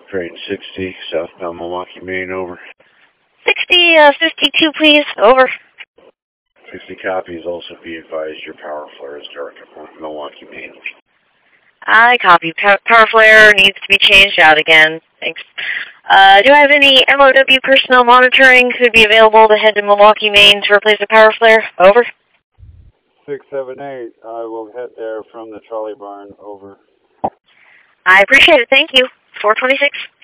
Train 60, southbound Milwaukee, Maine, over. 60, 52, please. Over. 60 copies. Also be advised your power flare is dark at Milwaukee, Maine. I copy. Power flare needs to be changed out again. Thanks. Do I have any MOW personnel monitoring who'd be available to head to Milwaukee, Maine to replace the power flare? Over. 678, I will head there from the trolley barn. Over. I appreciate it. Thank you. 426.